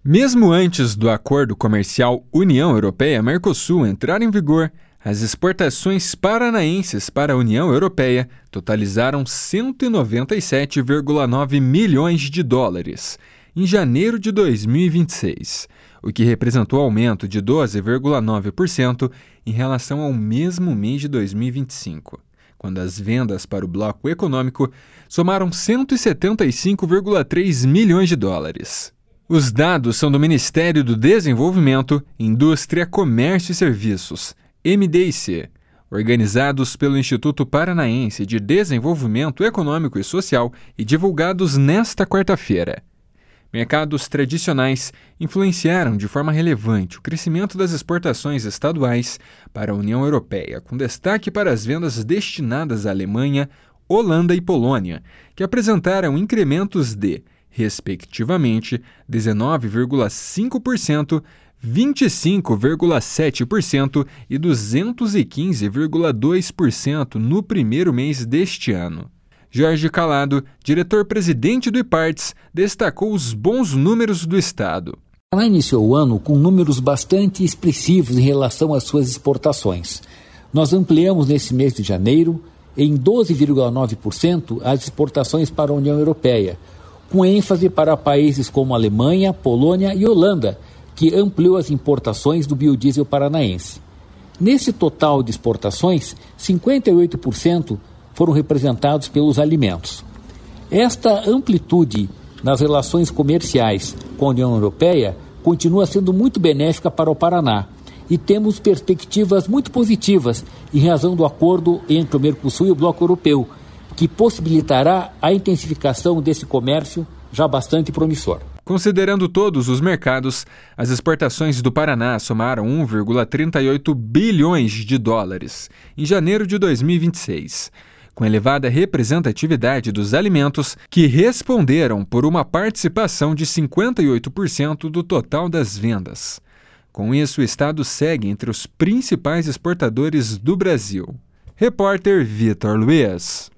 Mesmo antes do acordo comercial União Europeia-Mercosul entrar em vigor, as exportações paranaenses para a União Europeia totalizaram 197,9 milhões de dólares em janeiro de 2026, o que representou aumento de 12,9% em relação ao mesmo mês de 2025, quando as vendas para o bloco econômico somaram 175,3 milhões de dólares. Os dados são do Ministério do Desenvolvimento, Indústria, Comércio e Serviços, MDIC, organizados pelo Instituto Paranaense de Desenvolvimento Econômico e Social e divulgados nesta quarta-feira. Mercados tradicionais influenciaram de forma relevante o crescimento das exportações estaduais para a União Europeia, com destaque para as vendas destinadas à Alemanha, Holanda e Polônia, que apresentaram incrementos de, respectivamente, 19,5%, 25,7% e 215,2% no primeiro mês deste ano. Jorge Calado, diretor-presidente do IPARTS, destacou os bons números do Estado. Ela iniciou o ano com números bastante expressivos em relação às suas exportações. Nós ampliamos nesse mês de janeiro em 12,9% as exportações para a União Europeia, com ênfase para países como Alemanha, Polônia e Holanda, que ampliou as importações do biodiesel paranaense. Nesse total de exportações, 58% foram representados pelos alimentos. Esta amplitude nas relações comerciais com a União Europeia continua sendo muito benéfica para o Paraná e temos perspectivas muito positivas em razão do acordo entre o Mercosul e o Bloco Europeu, que possibilitará a intensificação desse comércio já bastante promissor. Considerando todos os mercados, as exportações do Paraná somaram 1,38 bilhões de dólares em janeiro de 2026, com elevada representatividade dos alimentos, que responderam por uma participação de 58% do total das vendas. Com isso, o Estado segue entre os principais exportadores do Brasil. Repórter Vitor Luiz.